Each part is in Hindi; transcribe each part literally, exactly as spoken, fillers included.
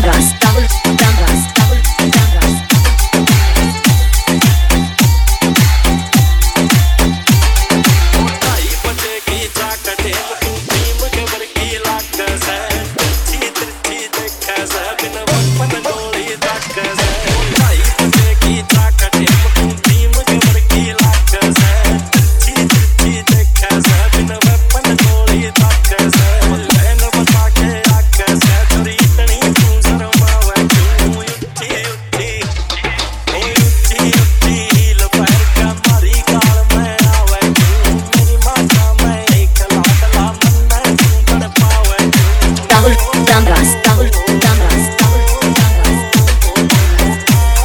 Ramras, Rahul Ramras, Rahul Ramras. ढाई बजे की जाकटे तू भीम के वर्गी लाग से तिरछी तिरछी देखे से बिन वक्फन गोली दाग से ढाई बजे की जाकटे तू भीम के वर्गी लाग से तिरछी तिरछी देखे से बिन वक्फन गोली दाग से लैन बता के आग से चोरी तनी तू शर्मावे क्यों उठी उठी ओ उठी उठी हील पैर का मारी गाल में आवे क्यों मेरी माता में एक लाडला मन में तू तड़पावे Rahul Ramras, Rahul Ramras, Rahul Ramras.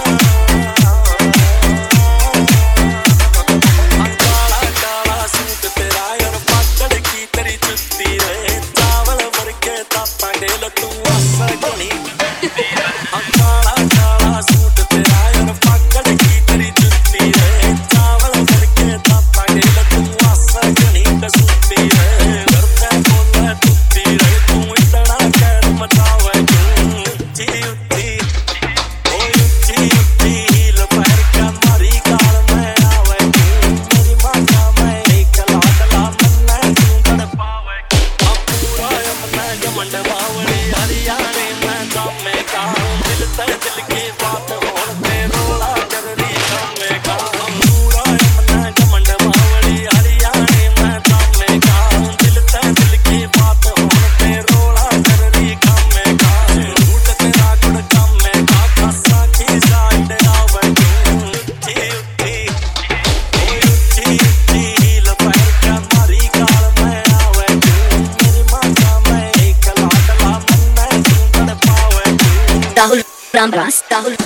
काला काला सूट तेरा यार पाकड़ की तेरी जुत्ती रे चावल भर के तापा डेल तू आसा गणी काला काला सूट तेरा यार पाकड़ की तेरी जुत्ती रे चावल भर के तापा डेल तू आसा गणी कसूती रे घर पे बोले तुत्ती रे तू इतना कैर मचावे क्यों उठी उठी ओ उठी उठी हील पैर का मारी गाल में आवे क्यों मेरी माता में एक लाडला मन में तू तड़पावे अब पूरा यमना जमंड बावड़ी हरियाणे में काम में काम दिल ते दिल की बात होते रोला जरूरी काम में काम पूरा यमना जमंड बावड़ी हरियाणे में काम में काम दिल ते दिल की बात होते रोला जरूरी काम में काम रूट तेरा गुड़ काम में का खासा की साइड आवे क्यों उठी उठी ओ उठी उठी हील पैर का मारी गाल में आवे क्यों मेरी माता में एक लाडला मन में तू तड़पावे क्यों Rahul Ramras, Rahul